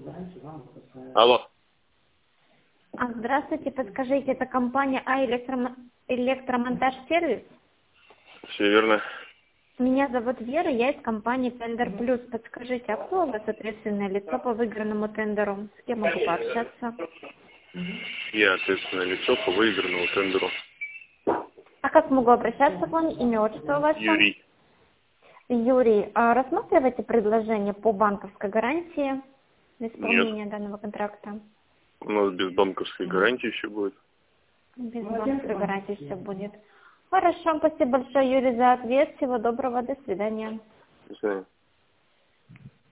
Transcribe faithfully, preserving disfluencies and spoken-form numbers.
Алло. А, здравствуйте, подскажите, это компания А Электромо- Электромонтаж Сервис? Все верно. Меня зовут Вера, я из компании Тендер Плюс. Подскажите, а кто у вас ответственное лицо по выигранному тендеру? С кем могу пообщаться? Я ответственное лицо по выигранному тендеру. А как могу обращаться к вам? Имя, отчество у вас? Юрий. Юрий, а рассматриваете предложение по банковской гарантии на Нет. исполнение данного контракта? У нас без банковской гарантии все будет. Без банковской гарантии все будет. Хорошо, спасибо большое, Юрий, за ответ. Всего доброго, до свидания. До свидания.